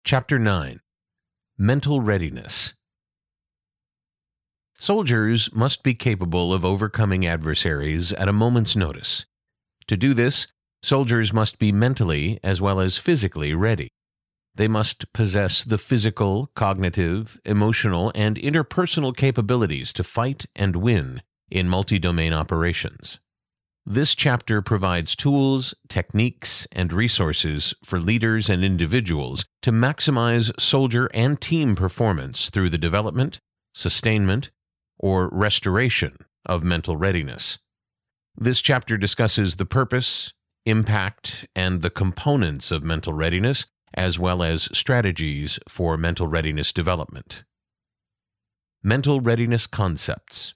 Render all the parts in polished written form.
Chapter 9. Mental Readiness. Soldiers must be capable of overcoming adversaries at a moment's notice. To do this, soldiers must be mentally as well as physically ready. They must possess the physical, cognitive, emotional, and interpersonal capabilities to fight and win in multi-domain operations. This chapter provides tools, techniques, and resources for leaders and individuals to maximize soldier and team performance through the development, sustainment, or restoration of mental readiness. This chapter discusses the purpose, impact, and the components of mental readiness, as well as strategies for mental readiness development. Mental readiness concepts.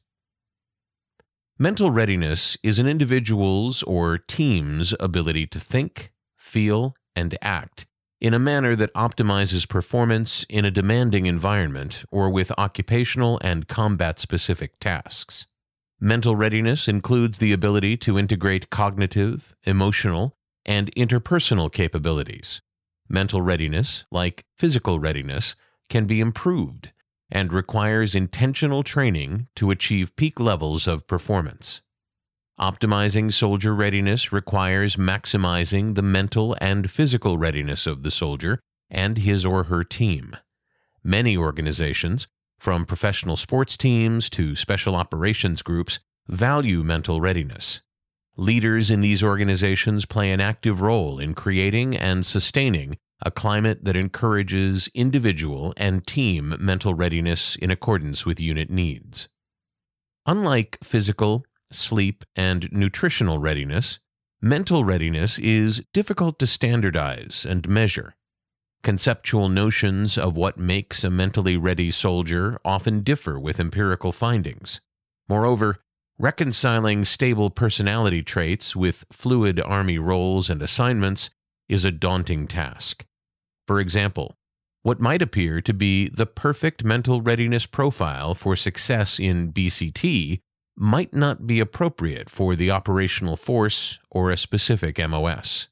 Mental readiness is an individual's or team's ability to think, feel, and act in a manner that optimizes performance in a demanding environment or with occupational and combat-specific tasks. Mental readiness includes the ability to integrate cognitive, emotional, and interpersonal capabilities. Mental readiness, like physical readiness, can be improved and requires intentional training to achieve peak levels of performance. Optimizing soldier readiness requires maximizing the mental and physical readiness of the soldier and his or her team. Many organizations, from professional sports teams to special operations groups, value mental readiness. Leaders in these organizations play an active role in creating and sustaining a climate that encourages individual and team mental readiness in accordance with unit needs. Unlike physical, sleep, and nutritional readiness, mental readiness is difficult to standardize and measure. Conceptual notions of what makes a mentally ready soldier often differ with empirical findings. Moreover, reconciling stable personality traits with fluid Army roles and assignments is a daunting task. For example, what might appear to be the perfect mental readiness profile for success in BCT might not be appropriate for the operational force or a specific MOS.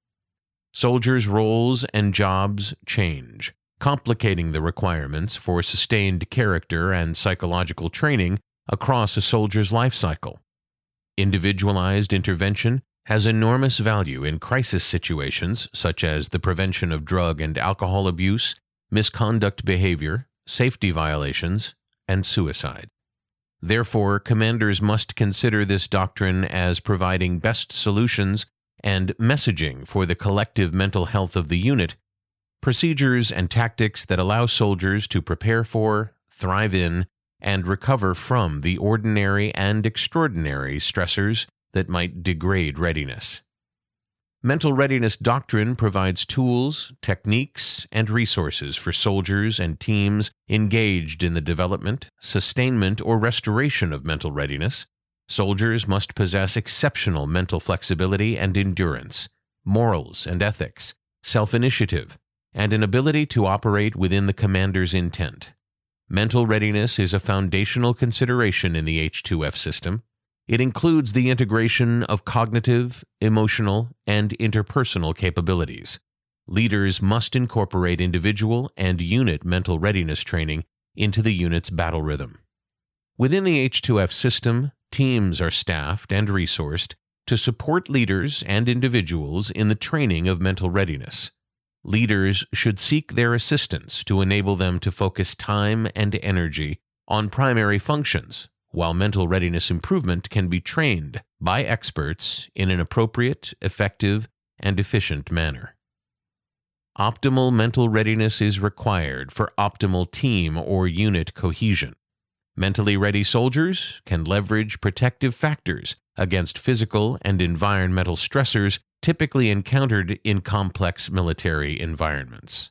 Soldiers' roles and jobs change, complicating the requirements for sustained character and psychological training across a soldier's life cycle. Individualized intervention has enormous value in crisis situations such as the prevention of drug and alcohol abuse, misconduct behavior, safety violations, and suicide. Therefore, commanders must consider this doctrine as providing best solutions and messaging for the collective mental health of the unit, procedures and tactics that allow soldiers to prepare for, thrive in, and recover from the ordinary and extraordinary stressors that might degrade readiness. Mental readiness doctrine provides tools, techniques, and resources for soldiers and teams engaged in the development, sustainment, or restoration of mental readiness. Soldiers must possess exceptional mental flexibility and endurance, morals and ethics, self-initiative, and an ability to operate within the commander's intent. Mental readiness is a foundational consideration in the H2F system. It includes the integration of cognitive, emotional, and interpersonal capabilities. Leaders must incorporate individual and unit mental readiness training into the unit's battle rhythm. Within the H2F system, teams are staffed and resourced to support leaders and individuals in the training of mental readiness. Leaders should seek their assistance to enable them to focus time and energy on primary functions, while mental readiness improvement can be trained by experts in an appropriate, effective, and efficient manner. Optimal mental readiness is required for optimal team or unit cohesion. Mentally ready soldiers can leverage protective factors against physical and environmental stressors typically encountered in complex military environments.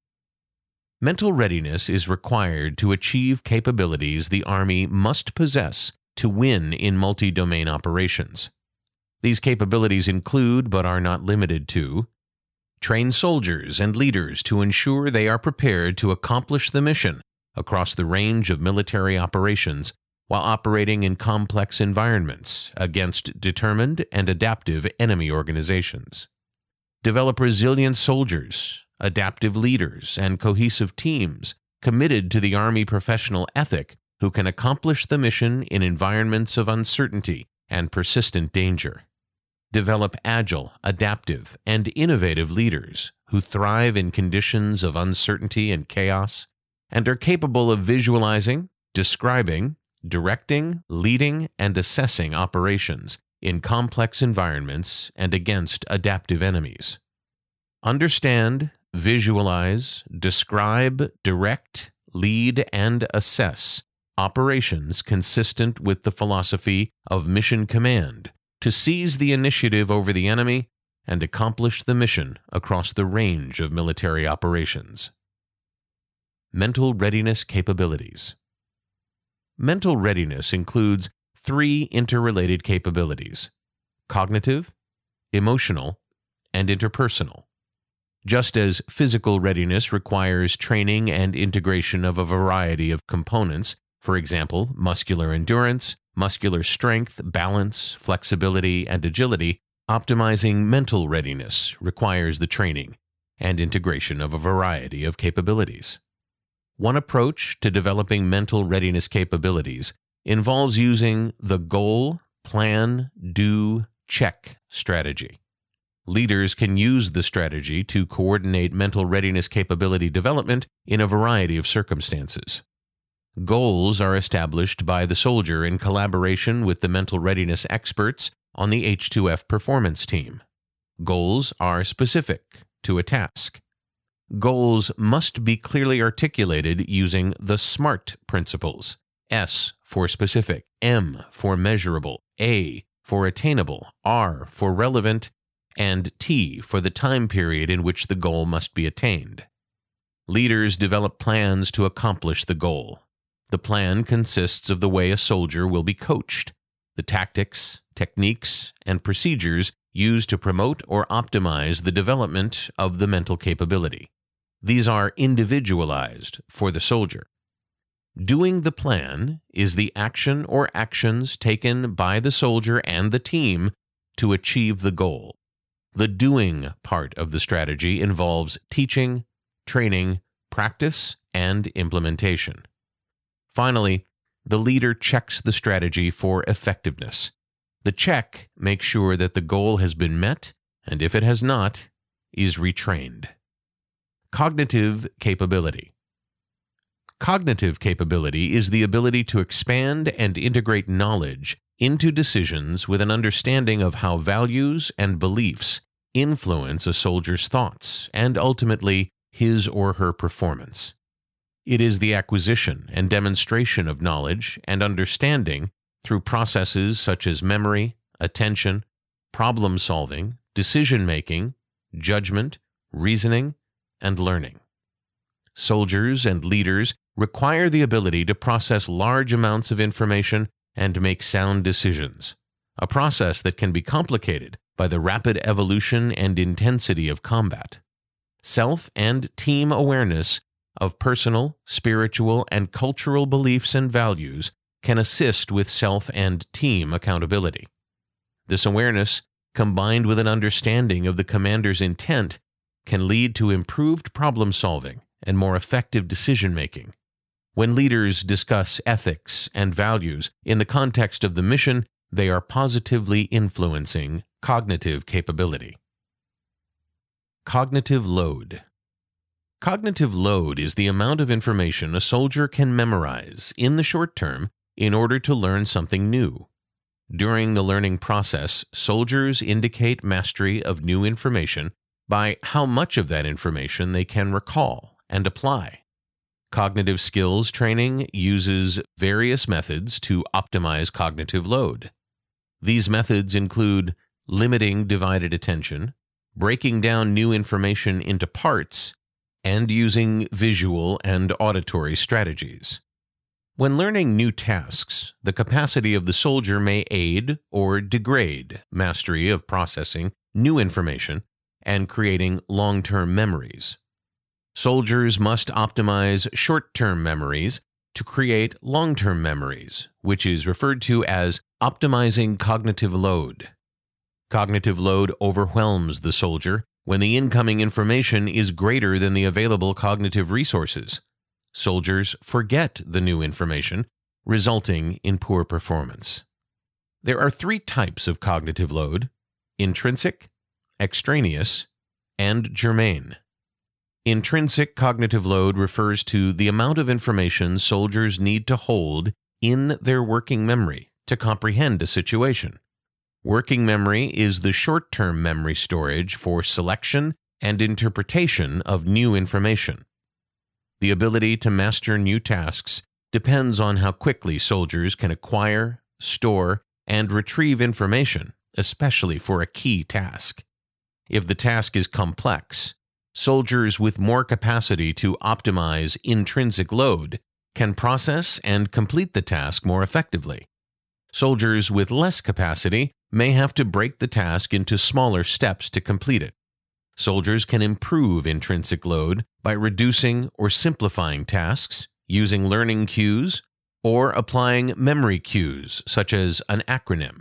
Mental readiness is required to achieve capabilities the Army must possess to win in multi-domain operations. These capabilities include, but are not limited to, train soldiers and leaders to ensure they are prepared to accomplish the mission across the range of military operations while operating in complex environments against determined and adaptive enemy organizations. Develop resilient soldiers adaptive leaders, and cohesive teams committed to the Army professional ethic who can accomplish the mission in environments of uncertainty and persistent danger. Develop agile, adaptive, and innovative leaders who thrive in conditions of uncertainty and chaos and are capable of visualizing, describing, directing, leading, and assessing operations in complex environments and against adaptive enemies. Understand, visualize, describe, direct, lead, and assess operations consistent with the philosophy of mission command to seize the initiative over the enemy and accomplish the mission across the range of military operations. Mental readiness capabilities. Mental readiness includes 3 interrelated capabilities: cognitive, emotional, and interpersonal. Just as physical readiness requires training and integration of a variety of components, for example, muscular endurance, muscular strength, balance, flexibility, and agility, optimizing mental readiness requires the training and integration of a variety of capabilities. One approach to developing mental readiness capabilities involves using the goal, plan, do, check strategy. Leaders can use the strategy to coordinate mental readiness capability development in a variety of circumstances. Goals are established by the soldier in collaboration with the mental readiness experts on the H2F performance team. Goals are specific to a task. Goals must be clearly articulated using the SMART principles: S for specific, M for measurable, A for attainable, R for relevant, and T for the time period in which the goal must be attained. Leaders develop plans to accomplish the goal. The plan consists of the way a soldier will be coached, the tactics, techniques, and procedures used to promote or optimize the development of the mental capability. These are individualized for the soldier. Doing the plan is the action or actions taken by the soldier and the team to achieve the goal. The doing part of the strategy involves teaching, training, practice, and implementation. Finally, the leader checks the strategy for effectiveness. The check makes sure that the goal has been met, and if it has not, is retrained. Cognitive capability. Cognitive capability is the ability to expand and integrate knowledge into decisions with an understanding of how values and beliefs influence a soldier's thoughts and ultimately his or her performance. It is the acquisition and demonstration of knowledge and understanding through processes such as memory, attention, problem-solving, decision-making, judgment, reasoning, and learning. Soldiers and leaders require the ability to process large amounts of information and make sound decisions, a process that can be complicated by the rapid evolution and intensity of combat. Self and team awareness of personal, spiritual, and cultural beliefs and values can assist with self and team accountability. This awareness, combined with an understanding of the commander's intent, can lead to improved problem-solving and more effective decision-making. When leaders discuss ethics and values in the context of the mission, they are positively influencing cognitive capability. Cognitive load. Cognitive load is the amount of information a soldier can memorize in the short term in order to learn something new. During the learning process, soldiers indicate mastery of new information by how much of that information they can recall and apply. Cognitive skills training uses various methods to optimize cognitive load. These methods include limiting divided attention, breaking down new information into parts, and using visual and auditory strategies. When learning new tasks, the capacity of the soldier may aid or degrade mastery of processing new information and creating long-term memories. Soldiers must optimize short-term memories to create long-term memories, which is referred to as optimizing cognitive load. Cognitive load overwhelms the soldier when the incoming information is greater than the available cognitive resources. Soldiers forget the new information, resulting in poor performance. There are 3 types of cognitive load: intrinsic, extraneous, and germane. Intrinsic cognitive load refers to the amount of information soldiers need to hold in their working memory to comprehend a situation. Working memory is the short-term memory storage for selection and interpretation of new information. The ability to master new tasks depends on how quickly soldiers can acquire, store, and retrieve information, especially for a key task. If the task is complex, soldiers with more capacity to optimize intrinsic load can process and complete the task more effectively. Soldiers with less capacity may have to break the task into smaller steps to complete it. Soldiers can improve intrinsic load by reducing or simplifying tasks, using learning cues, or applying memory cues, such as an acronym.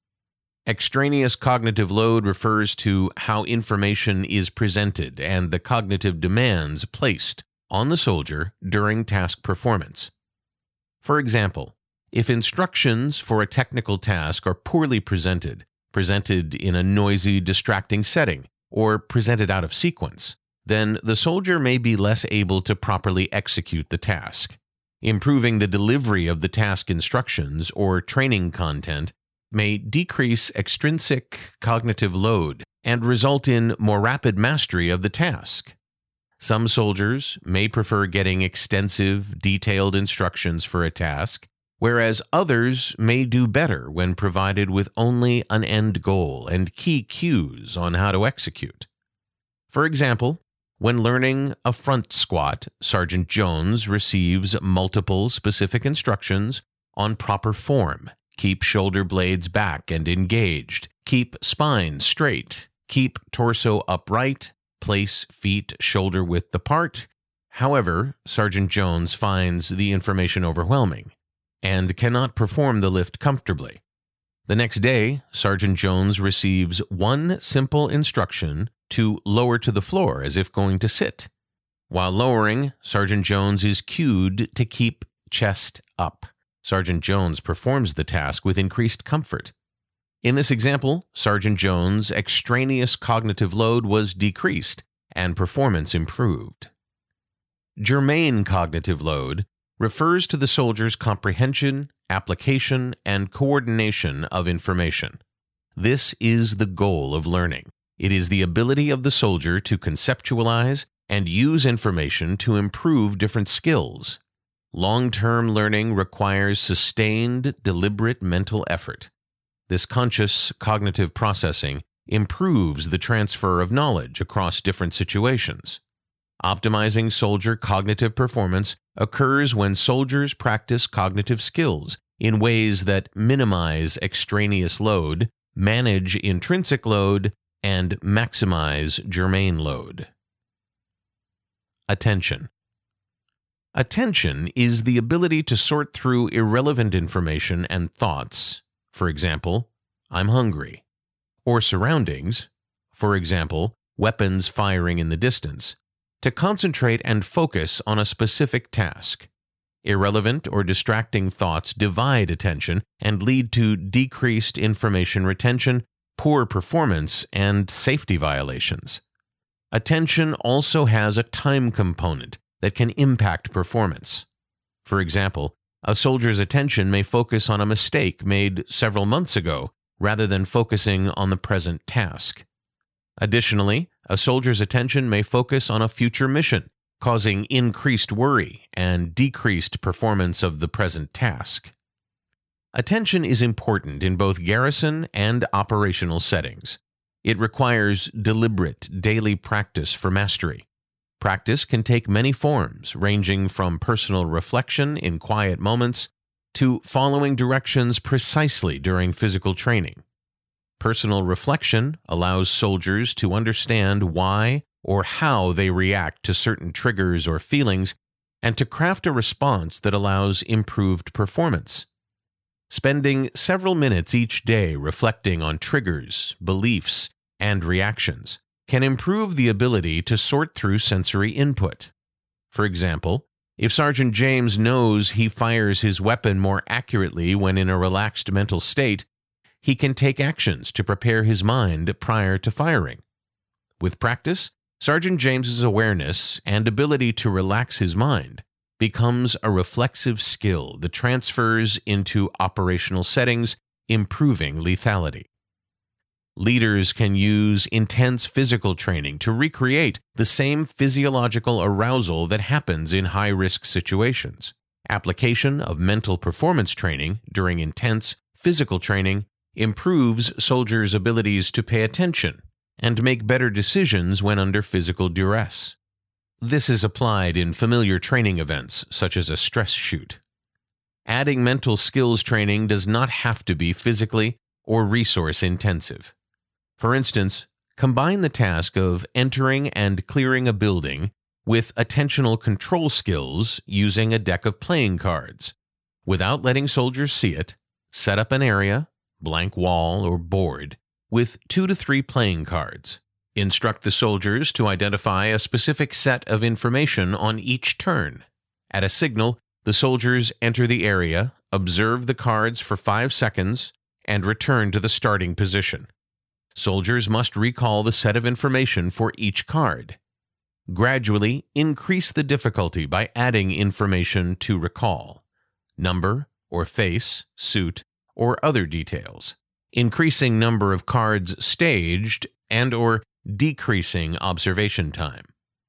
Extraneous cognitive load refers to how information is presented and the cognitive demands placed on the soldier during task performance. For example, if instructions for a technical task are poorly presented in a noisy, distracting setting, or presented out of sequence, then the soldier may be less able to properly execute the task. Improving the delivery of the task instructions or training content may decrease extrinsic cognitive load and result in more rapid mastery of the task. Some soldiers may prefer getting extensive, detailed instructions for a task, whereas others may do better when provided with only an end goal and key cues on how to execute. For example, when learning a front squat, Sergeant Jones receives multiple specific instructions on proper form: keep shoulder blades back and engaged, keep spine straight, keep torso upright, place feet shoulder width apart. However, Sergeant Jones finds the information overwhelming and cannot perform the lift comfortably. The next day, Sergeant Jones receives one simple instruction to lower to the floor as if going to sit. While lowering, Sergeant Jones is cued to keep chest up. Sergeant Jones performs the task with increased comfort. In this example, Sergeant Jones' extraneous cognitive load was decreased and performance improved. Germane cognitive load refers to the soldier's comprehension, application, and coordination of information. This is the goal of learning. It is the ability of the soldier to conceptualize and use information to improve different skills. Long-term learning requires sustained, deliberate mental effort. This conscious cognitive processing improves the transfer of knowledge across different situations. Optimizing soldier cognitive performance occurs when soldiers practice cognitive skills in ways that minimize extraneous load, manage intrinsic load, and maximize germane load. Attention. Attention is the ability to sort through irrelevant information and thoughts, for example, I'm hungry, or surroundings, for example, weapons firing in the distance, to concentrate and focus on a specific task. Irrelevant or distracting thoughts divide attention and lead to decreased information retention, poor performance, and safety violations. Attention also has a time component that can impact performance. For example, a soldier's attention may focus on a mistake made several months ago rather than focusing on the present task. Additionally, a soldier's attention may focus on a future mission, causing increased worry and decreased performance of the present task. Attention is important in both garrison and operational settings. It requires deliberate, daily practice for mastery. Practice can take many forms, ranging from personal reflection in quiet moments to following directions precisely during physical training. Personal reflection allows soldiers to understand why or how they react to certain triggers or feelings and to craft a response that allows improved performance. Spending several minutes each day reflecting on triggers, beliefs, and reactions can improve the ability to sort through sensory input. For example, if Sergeant James knows he fires his weapon more accurately when in a relaxed mental state, he can take actions to prepare his mind prior to firing. With practice, Sergeant James's awareness and ability to relax his mind becomes a reflexive skill that transfers into operational settings, improving lethality. Leaders can use intense physical training to recreate the same physiological arousal that happens in high-risk situations. Application of mental performance training during intense physical training improves soldiers' abilities to pay attention and make better decisions when under physical duress. This is applied in familiar training events, such as a stress shoot. Adding mental skills training does not have to be physically or resource-intensive. For instance, combine the task of entering and clearing a building with attentional control skills using a deck of playing cards. Without letting soldiers see it, set up an area, blank wall or board, with 2 to 3 playing cards. Instruct the soldiers to identify a specific set of information on each turn. At a signal, the soldiers enter the area, observe the cards for 5 seconds, and return to the starting position. Soldiers must recall the set of information for each card. Gradually increase the difficulty by adding information to recall: number or face, suit, or other details, increasing number of cards staged, and/or decreasing observation time.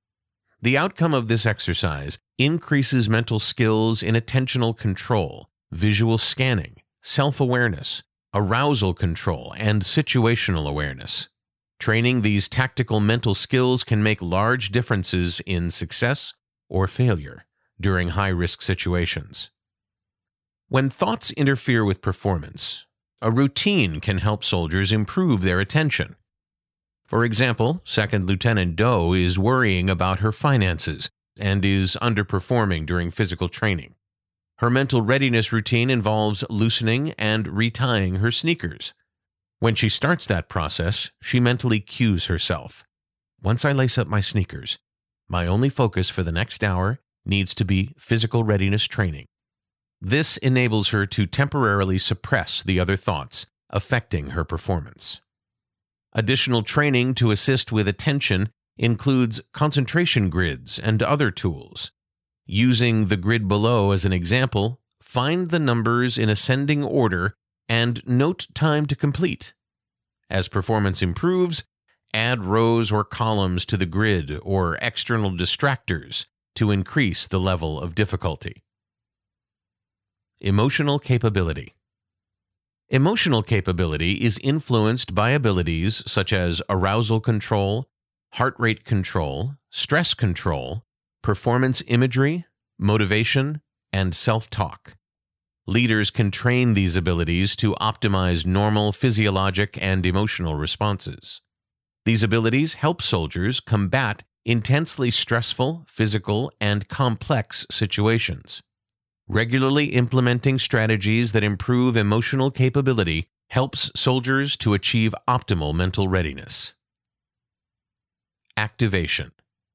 The outcome of this exercise increases mental skills in attentional control, visual scanning, self-awareness, arousal control, and situational awareness. Training these tactical mental skills can make large differences in success or failure during high-risk situations. When thoughts interfere with performance, a routine can help soldiers improve their attention. For example, Second Lieutenant Doe is worrying about her finances and is underperforming during physical training. Her mental readiness routine involves loosening and retying her sneakers. When she starts that process, she mentally cues herself: once I lace up my sneakers, my only focus for the next hour needs to be physical readiness training. This enables her to temporarily suppress the other thoughts affecting her performance. Additional training to assist with attention includes concentration grids and other tools. Using the grid below as an example, find the numbers in ascending order and note time to complete. As performance improves, add rows or columns to the grid or external distractors to increase the level of difficulty. Emotional capability. Emotional capability is influenced by abilities such as arousal control, heart rate control, stress control, performance imagery, motivation, and self-talk. Leaders can train these abilities to optimize normal physiologic and emotional responses. These abilities help soldiers combat intensely stressful, physical, and complex situations. Regularly implementing strategies that improve emotional capability helps soldiers to achieve optimal mental readiness. Activation.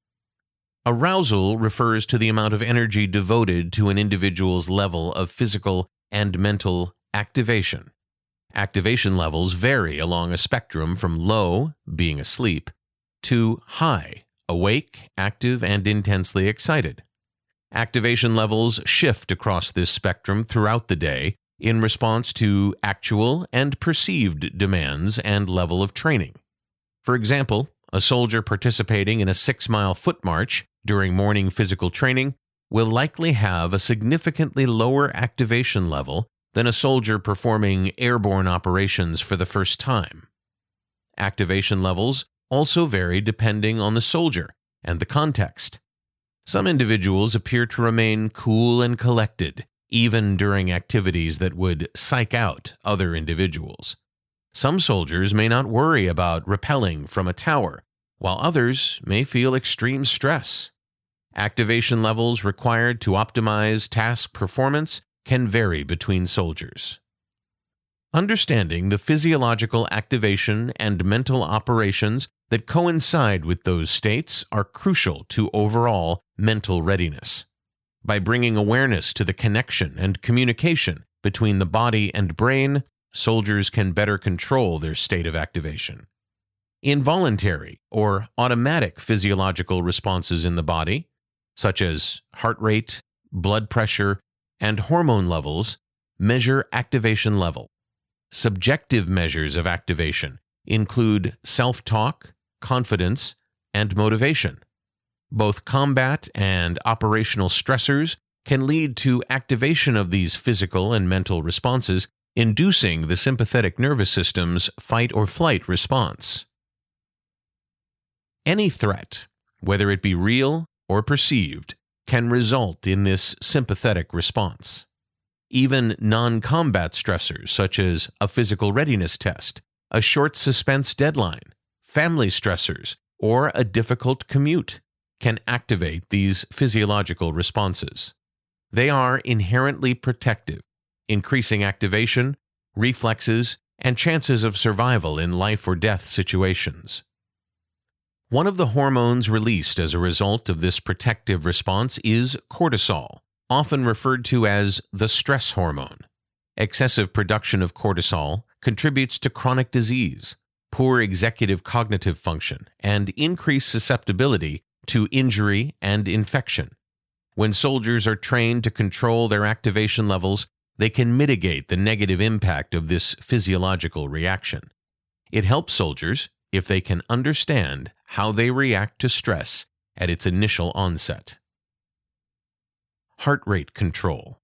Arousal refers to the amount of energy devoted to an individual's level of physical and mental activation. Activation levels vary along a spectrum from low, being asleep, to high, awake, active, and intensely excited. Activation levels shift across this spectrum throughout the day in response to actual and perceived demands and level of training. For example, a soldier participating in a 6-mile foot march during morning physical training will likely have a significantly lower activation level than a soldier performing airborne operations for the first time. Activation levels also vary depending on the soldier and the context. Some individuals appear to remain cool and collected, even during activities that would psych out other individuals. Some soldiers may not worry about rappelling from a tower, while others may feel extreme stress. Activation levels required to optimize task performance can vary between soldiers. Understanding the physiological activation and mental operations that coincide with those states are crucial to overall mental readiness. By bringing awareness to the connection and communication between the body and brain, soldiers can better control their state of activation. Involuntary or automatic physiological responses in the body, such as heart rate, blood pressure, and hormone levels, measure activation level. Subjective measures of activation include self-talk, confidence, and motivation. Both combat and operational stressors can lead to activation of these physical and mental responses, inducing the sympathetic nervous system's fight or flight response. Any threat, whether it be real or perceived, can result in this sympathetic response. Even non-combat stressors such as a physical readiness test, a short suspense deadline, family stressors, or a difficult commute can activate these physiological responses. They are inherently protective, increasing activation, reflexes, and chances of survival in life or death situations. One of the hormones released as a result of this protective response is cortisol, often referred to as the stress hormone. Excessive production of cortisol contributes to chronic disease, poor executive cognitive function, and increased susceptibility to injury and infection. When soldiers are trained to control their activation levels, they can mitigate the negative impact of this physiological reaction. It helps soldiers if they can understand how they react to stress at its initial onset. Heart rate control.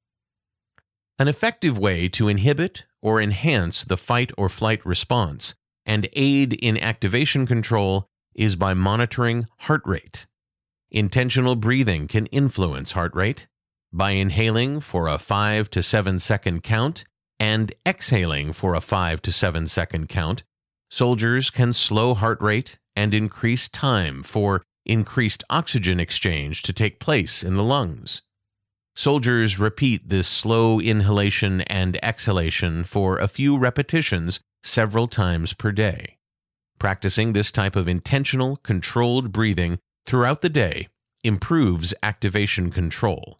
An effective way to inhibit or enhance the fight or flight response and aid in activation control is by monitoring heart rate. Intentional breathing can influence heart rate. By inhaling for a 5 to 7 second count and exhaling for a 5 to 7 second count, soldiers can slow heart rate and increase time for increased oxygen exchange to take place in the lungs. Soldiers repeat this slow inhalation and exhalation for a few repetitions several times per day. Practicing this type of intentional, controlled breathing throughout the day improves activation control.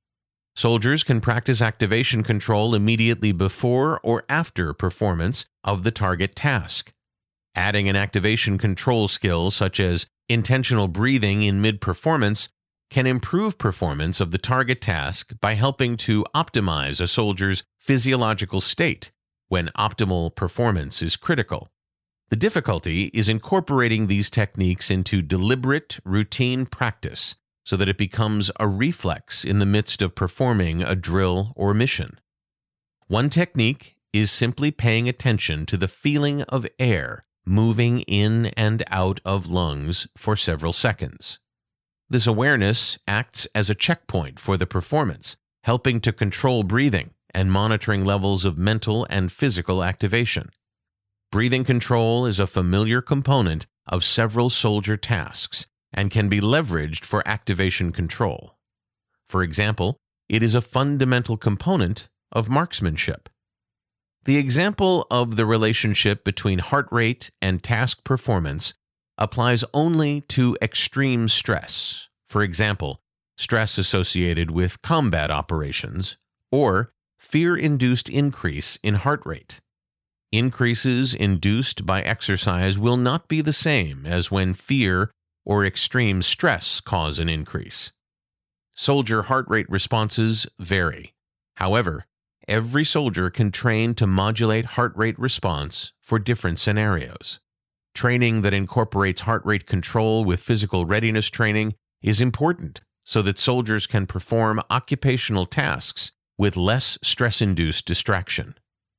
Soldiers can practice activation control immediately before or after performance of the target task. Adding an activation control skill such as intentional breathing in mid-performance can improve performance of the target task by helping to optimize a soldier's physiological state when optimal performance is critical. The difficulty is incorporating these techniques into deliberate, routine practice so that it becomes a reflex in the midst of performing a drill or mission. One technique is simply paying attention to the feeling of air moving in and out of lungs for several seconds. This awareness acts as a checkpoint for the performance, helping to control breathing and monitoring levels of mental and physical activation. Breathing control is a familiar component of several soldier tasks and can be leveraged for activation control. For example, it is a fundamental component of marksmanship. The example of the relationship between heart rate and task performance applies only to extreme stress, for example, stress associated with combat operations, or fear-induced increase in heart rate. Increases induced by exercise will not be the same as when fear or extreme stress cause an increase. Soldier heart rate responses vary. However, every soldier can train to modulate heart rate response for different scenarios. Training that incorporates heart rate control with physical readiness training is important so that soldiers can perform occupational tasks with less stress-induced distraction.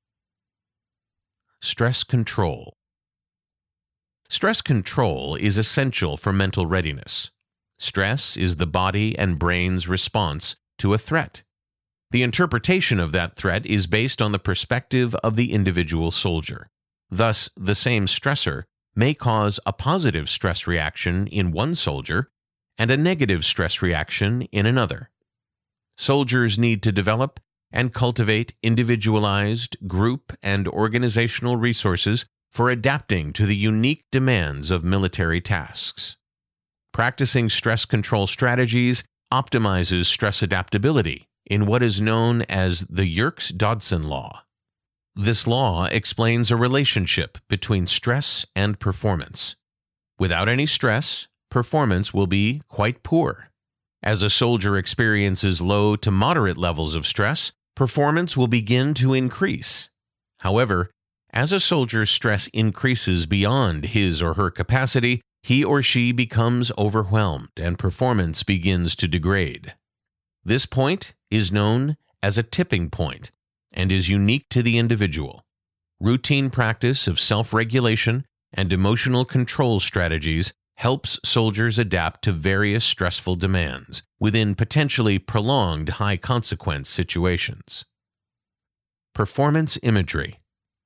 Stress control. Stress control is essential for mental readiness. Stress is the body and brain's response to a threat. The interpretation of that threat is based on the perspective of the individual soldier. Thus, the same stressor may cause a positive stress reaction in one soldier and a negative stress reaction in another. Soldiers need to develop and cultivate individualized, group, and organizational resources for adapting to the unique demands of military tasks. Practicing stress control strategies optimizes stress adaptability in what is known as the Yerkes-Dodson law. This law explains a relationship between stress and performance. Without any stress, performance will be quite poor. As a soldier experiences low to moderate levels of stress, performance will begin to increase. However, as a soldier's stress increases beyond his or her capacity, he or she becomes overwhelmed and performance begins to degrade. This point is known as a tipping point and is unique to the individual. Routine practice of self-regulation and emotional control strategies helps soldiers adapt to various stressful demands within potentially prolonged high-consequence situations. Performance imagery.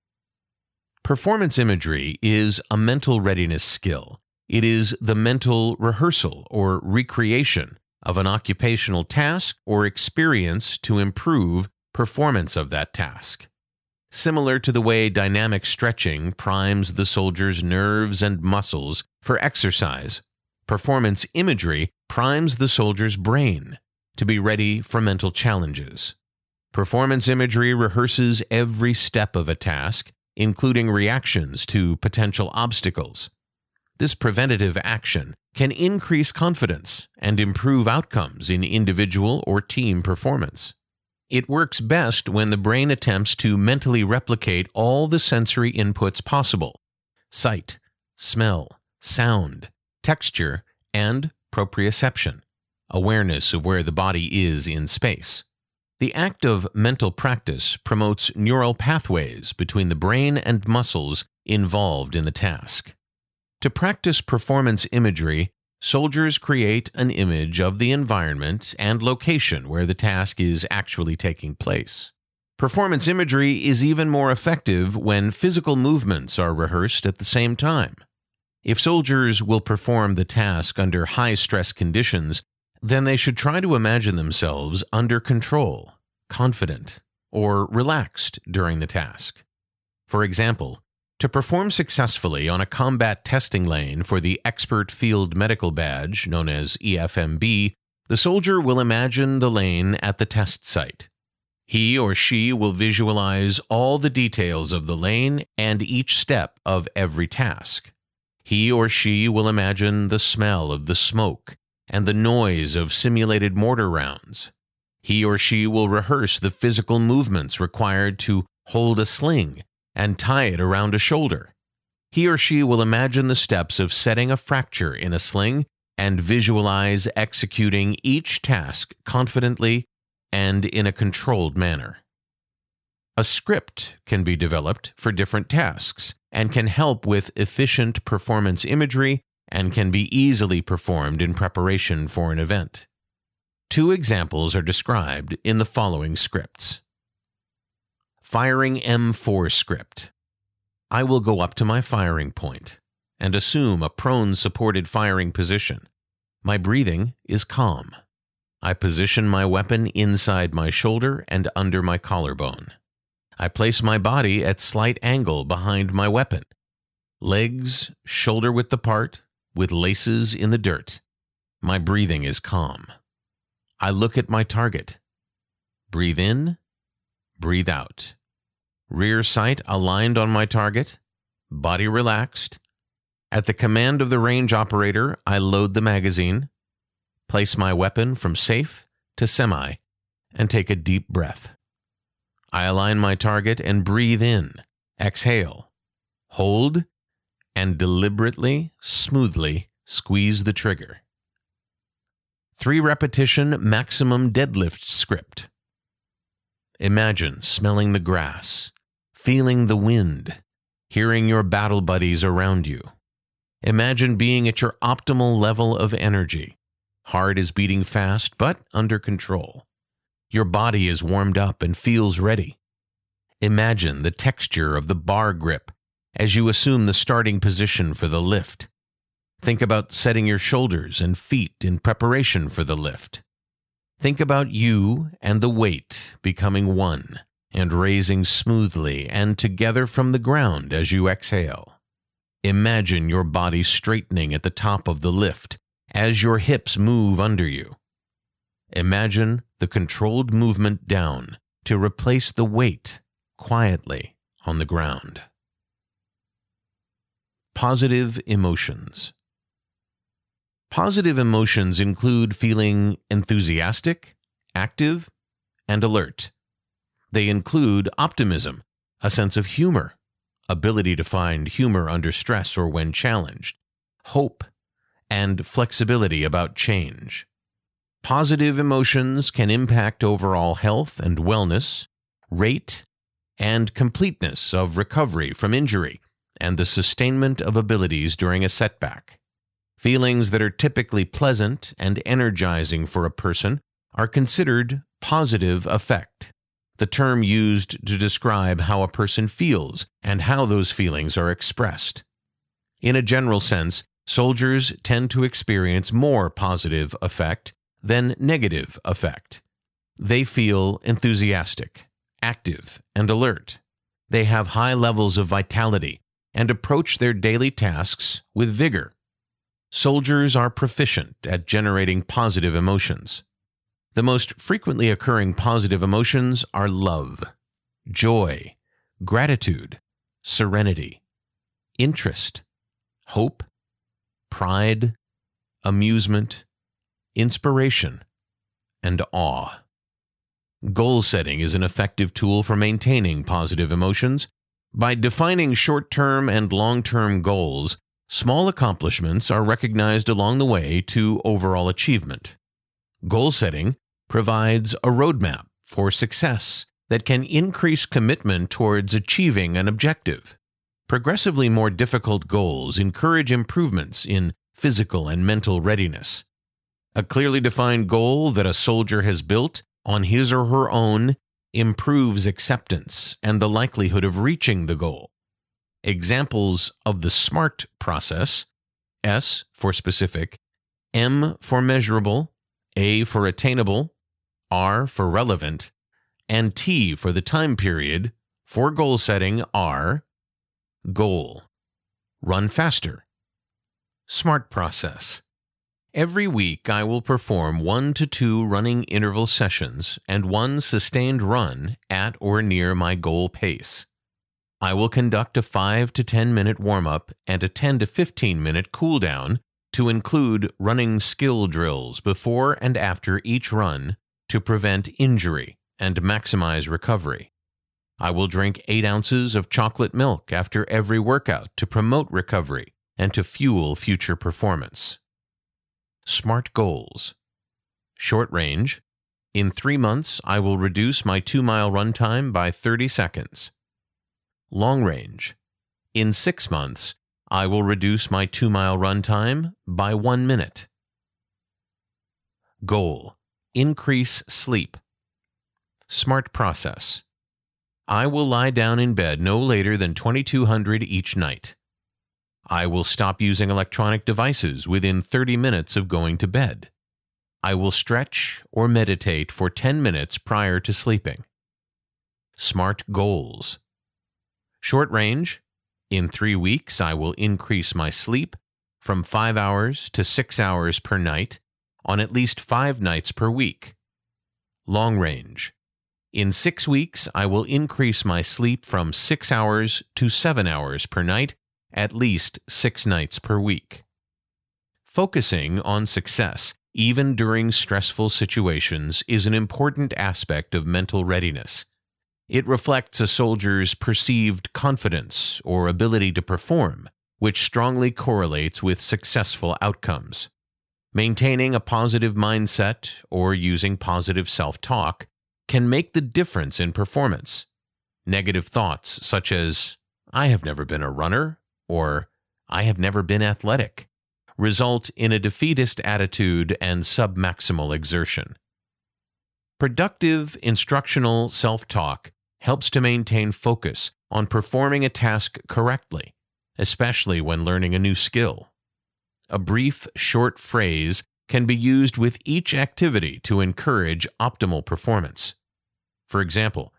Performance imagery is a mental readiness skill. It is the mental rehearsal or recreation of an occupational task or experience to improve performance of that task. Similar to the way dynamic stretching primes the soldier's nerves and muscles for exercise, performance imagery primes the soldier's brain to be ready for mental challenges. Performance imagery rehearses every step of a task, including reactions to potential obstacles. This preventative action can increase confidence and improve outcomes in individual or team performance. It works best when the brain attempts to mentally replicate all the sensory inputs possible: sight, smell, sound, texture, and proprioception, awareness of where the body is in space. The act of mental practice promotes neural pathways between the brain and muscles involved in the task. To practice performance imagery, soldiers create an image of the environment and location where the task is actually taking place. Performance imagery is even more effective when physical movements are rehearsed at the same time. If soldiers will perform the task under high-stress conditions, then they should try to imagine themselves under control, confident, or relaxed during the task. For example, to perform successfully on a combat testing lane for the Expert Field Medical Badge, known as EFMB, the soldier will imagine the lane at the test site. He or she will visualize all the details of the lane and each step of every task. He or she will imagine the smell of the smoke and the noise of simulated mortar rounds. He or she will rehearse the physical movements required to hold a sling and tie it around a shoulder. He or she will imagine the steps of setting a fracture in a sling and visualize executing each task confidently and in a controlled manner. A script can be developed for different tasks and can help with efficient performance imagery and can be easily performed in preparation for an event. 2 examples are described in the following scripts. Firing M4 script. I will go up to my firing point and assume a prone supported firing position. My breathing is calm. I position my weapon inside my shoulder and under my collarbone. I place my body at slight angle behind my weapon. Legs shoulder width apart, with laces in the dirt. My breathing is calm. I look at my target. Breathe in, breathe out. Rear sight aligned on my target, body relaxed. At the command of the range operator, I load the magazine, place my weapon from safe to semi, and take a deep breath. I align my target and breathe in, exhale, hold, and deliberately, smoothly squeeze the trigger. 3 repetition maximum deadlift script. Imagine smelling the grass, feeling the wind, hearing your battle buddies around you. Imagine being at your optimal level of energy. Heart is beating fast, but under control. Your body is warmed up and feels ready. Imagine the texture of the bar grip as you assume the starting position for the lift. Think about setting your shoulders and feet in preparation for the lift. Think about you and the weight becoming one and raising smoothly and together from the ground as you exhale. Imagine your body straightening at the top of the lift as your hips move under you. Imagine the controlled movement down to replace the weight quietly on the ground. Positive emotions. Positive emotions include feeling enthusiastic, active, and alert. They include optimism, a sense of humor, ability to find humor under stress or when challenged, hope, and flexibility about change. Positive emotions can impact overall health and wellness, rate, and completeness of recovery from injury, and the sustainment of abilities during a setback. Feelings that are typically pleasant and energizing for a person are considered positive affect, the term used to describe how a person feels and how those feelings are expressed. In a general sense, soldiers tend to experience more positive affect than negative affect. They feel enthusiastic, active, and alert. They have high levels of vitality and approach their daily tasks with vigor. Soldiers are proficient at generating positive emotions. The most frequently occurring positive emotions are love, joy, gratitude, serenity, interest, hope, pride, amusement, inspiration, and awe. Goal setting is an effective tool for maintaining positive emotions. By defining short-term and long-term goals, small accomplishments are recognized along the way to overall achievement. Goal setting provides a roadmap for success that can increase commitment towards achieving an objective. Progressively more difficult goals encourage improvements in physical and mental readiness. A clearly defined goal that a soldier has built on his or her own improves acceptance and the likelihood of reaching the goal. Examples of the SMART process: S for specific, M for measurable, A for attainable, R for relevant, and T for the time period for goal setting are: goal, run faster. SMART process. Every week I will perform 1 to 2 running interval sessions and 1 sustained run at or near my goal pace. I will conduct a 5 to 10 minute warm-up and a 10 to 15 minute cool down to include running skill drills before and after each run to prevent injury and maximize recovery. I will drink 8 ounces of chocolate milk after every workout to promote recovery and to fuel future performance. SMART goals. Short range. In 3 months, I will reduce my 2-mile run time by 30 seconds. Long range. In 6 months, I will reduce my 2-mile run time by 1 minute. Goal. Increase sleep. SMART process. I will lie down in bed no later than 2200 each night. I will stop using electronic devices within 30 minutes of going to bed. I will stretch or meditate for 10 minutes prior to sleeping. SMART goals. Short range. In 3 weeks, I will increase my sleep from 5 hours to 6 hours per night on at least 5 nights per week. Long range. In 6 weeks, I will increase my sleep from 6 hours to 7 hours per night, at least 6 nights per week. Focusing on success, even during stressful situations, is an important aspect of mental readiness. It reflects a soldier's perceived confidence or ability to perform, which strongly correlates with successful outcomes. Maintaining a positive mindset or using positive self-talk can make the difference in performance. Negative thoughts such as, "I have never been a runner," or "I have never been athletic," result in a defeatist attitude and submaximal exertion. Productive instructional self-talk helps to maintain focus on performing a task correctly, especially when learning a new skill. A brief, short phrase can be used with each activity to encourage optimal performance. For example,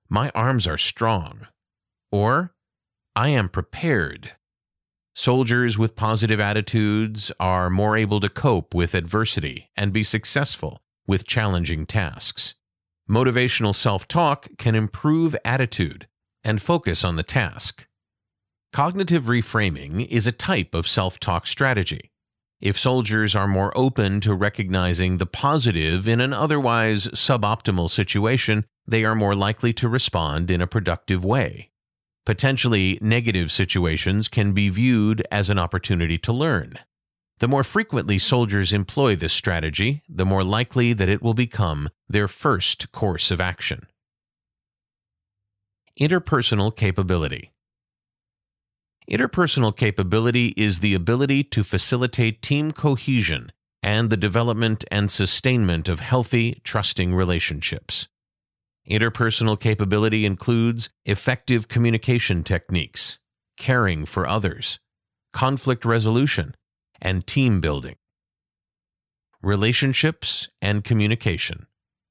"My arms are strong," or "I am prepared." Soldiers with positive attitudes are more able to cope with adversity and be successful with challenging tasks. Motivational self-talk can improve attitude and focus on the task. Cognitive reframing is a type of self-talk strategy. If soldiers are more open to recognizing the positive in an otherwise suboptimal situation, they are more likely to respond in a productive way. Potentially negative situations can be viewed as an opportunity to learn. The more frequently soldiers employ this strategy, the more likely that it will become their first course of action. Interpersonal capability. Interpersonal capability is the ability to facilitate team cohesion and the development and sustainment of healthy, trusting relationships. Interpersonal capability includes effective communication techniques, caring for others, conflict resolution, and team building. Relationships and communication.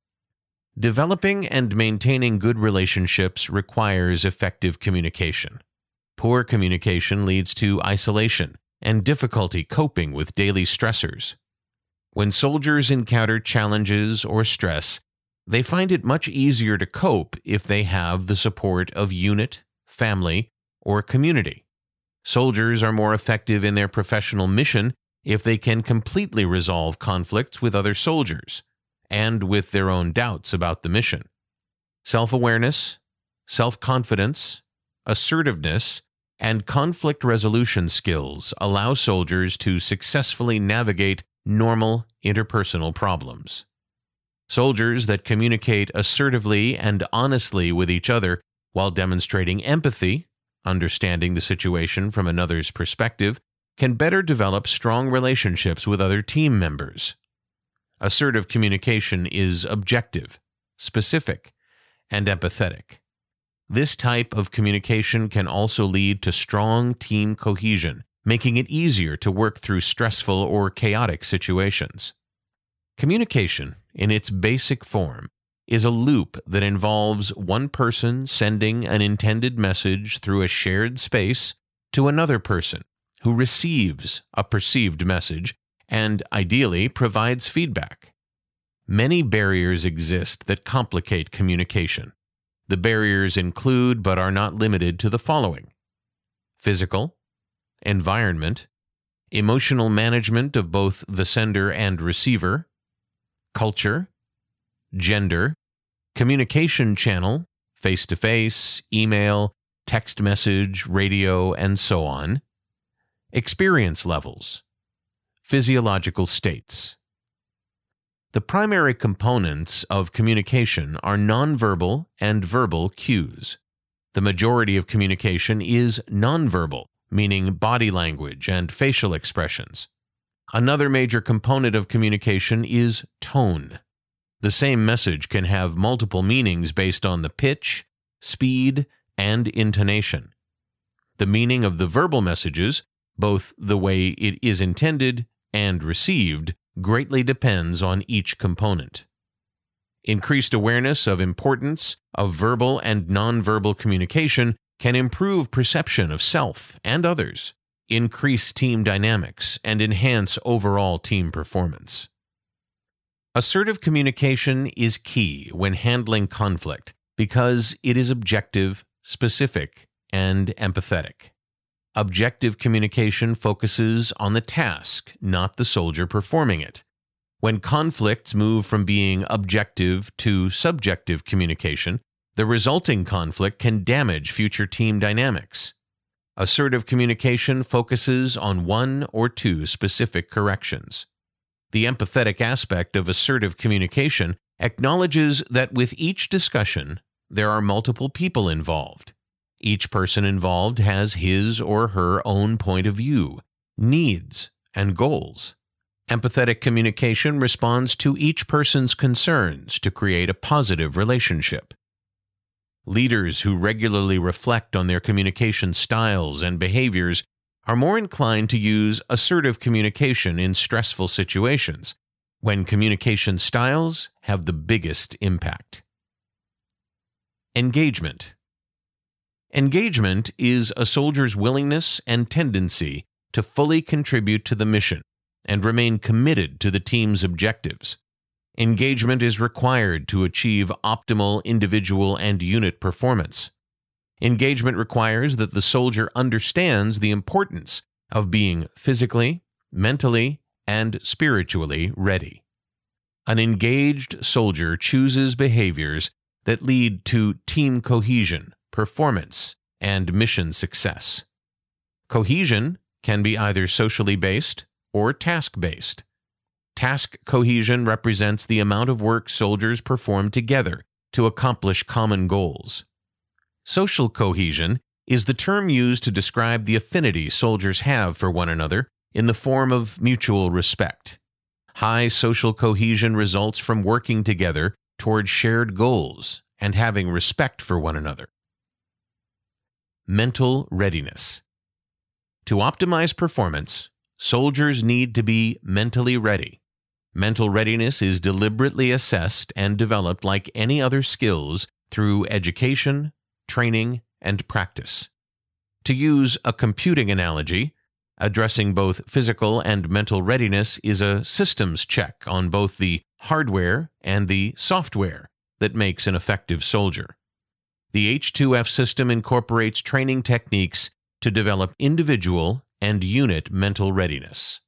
Developing and maintaining good relationships requires effective communication. Poor communication leads to isolation and difficulty coping with daily stressors. When soldiers encounter challenges or stress, they find it much easier to cope if they have the support of unit, family, or community. Soldiers are more effective in their professional mission if they can completely resolve conflicts with other soldiers and with their own doubts about the mission. Self-awareness, self-confidence, assertiveness, and conflict resolution skills allow soldiers to successfully navigate normal interpersonal problems. Soldiers that communicate assertively and honestly with each other while demonstrating empathy, understanding the situation from another's perspective, can better develop strong relationships with other team members. Assertive communication is objective, specific, and empathetic. This type of communication can also lead to strong team cohesion, making it easier to work through stressful or chaotic situations. Communication, in its basic form, is a loop that involves one person sending an intended message through a shared space to another person who receives a perceived message and, ideally, provides feedback. Many barriers exist that complicate communication. The barriers include, but are not limited to, the following: physical, environment, emotional management of both the sender and receiver, culture, gender, communication channel, face-to-face, email, text message, radio, and so on, experience levels, physiological states. The primary components of communication are nonverbal and verbal cues. The majority of communication is nonverbal, meaning body language and facial expressions. Another major component of communication is tone. The same message can have multiple meanings based on the pitch, speed, and intonation. The meaning of the verbal messages, both the way it is intended and received, greatly depends on each component. Increased awareness of importance of verbal and nonverbal communication can improve perception of self and others, increase team dynamics, and enhance overall team performance. Assertive communication is key when handling conflict because it is objective, specific, and empathetic. Objective communication focuses on the task, not the soldier performing it. When conflicts move from being objective to subjective communication, the resulting conflict can damage future team dynamics. Assertive communication focuses on one or two specific corrections. The empathetic aspect of assertive communication acknowledges that with each discussion, there are multiple people involved. Each person involved has his or her own point of view, needs, and goals. Empathetic communication responds to each person's concerns to create a positive relationship. Leaders who regularly reflect on their communication styles and behaviors are more inclined to use assertive communication in stressful situations, when communication styles have the biggest impact. Engagement. Engagement is a soldier's willingness and tendency to fully contribute to the mission and remain committed to the team's objectives. Engagement is required to achieve optimal individual and unit performance. Engagement requires that the soldier understands the importance of being physically, mentally, and spiritually ready. An engaged soldier chooses behaviors that lead to team cohesion, performance, and mission success. Cohesion can be either socially based or task-based. Task cohesion represents the amount of work soldiers perform together to accomplish common goals. Social cohesion is the term used to describe the affinity soldiers have for one another in the form of mutual respect. High social cohesion results from working together toward shared goals and having respect for one another. Mental readiness. To optimize performance, soldiers need to be mentally ready. Mental readiness is deliberately assessed and developed like any other skills through education, training, and practice. To use a computing analogy, addressing both physical and mental readiness is a systems check on both the hardware and the software that makes an effective soldier. The H2F system incorporates training techniques to develop individual and unit mental readiness.